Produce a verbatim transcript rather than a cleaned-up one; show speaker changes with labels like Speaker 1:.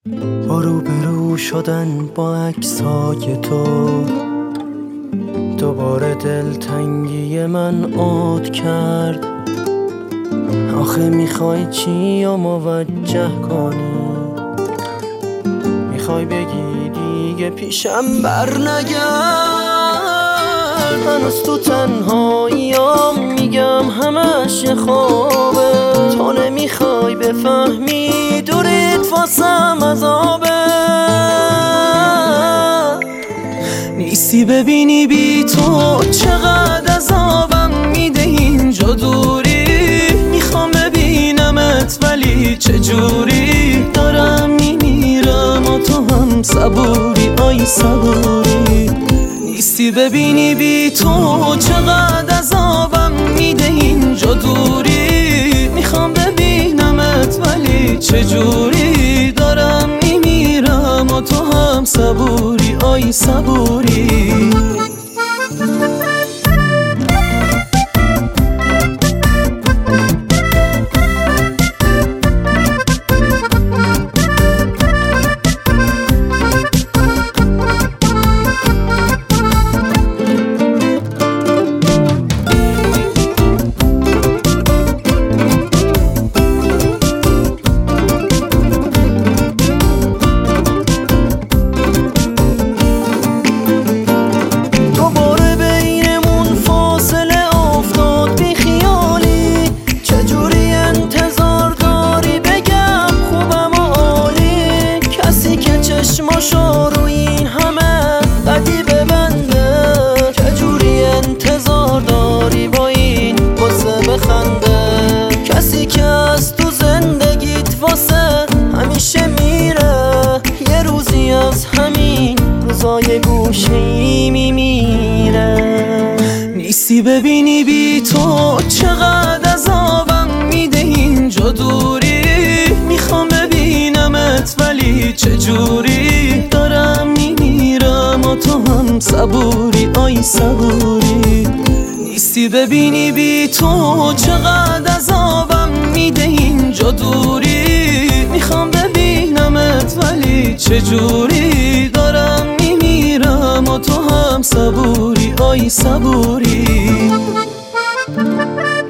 Speaker 1: با روبرو شدن با عکسای تو دوباره دلتنگی من عاد کرد. آخه میخوای چی و موجه کنی؟ میخوای بگی دیگه پیشم بر نگرد؟ هنوز تو تنهاییام میگم همش یه خوابه. تو نمیخوای بفهمی دوریت واسم عذابه. نیستی ببینی بی تو چقدر عذابم میده اینجا دوری. میخوام ببینمت ولی چجوری دارم میمیرم و تو هم صبوری. آی صبوری نیستی ببینی بی تو چقدر عذابم میده اینجا دوری. میخوام ببینمت ولی چجوری دارم میمیرم و تو هم صبوری. آی صبوری چشماشو روی این همه قدی ببنده. چجوری انتظار داری با این قصه بخنده؟ کسی که از تو زندگیت واسه همیشه میره یه روزی از همین روزای گوشه‌ای میمیره. نیستی ببینی بی تو چقدر عذابم میده اینجا دوری. میخوام ببینمت ولی چجوری دارم میمیرم و تو هم صبوری. آی صبوری نیستی ببینی بی تو چقدر عذابم میده اینجا دوری. میخوام ببینمت ولی چجوری دارم میمیرم و تو هم صبوری. آی صبوری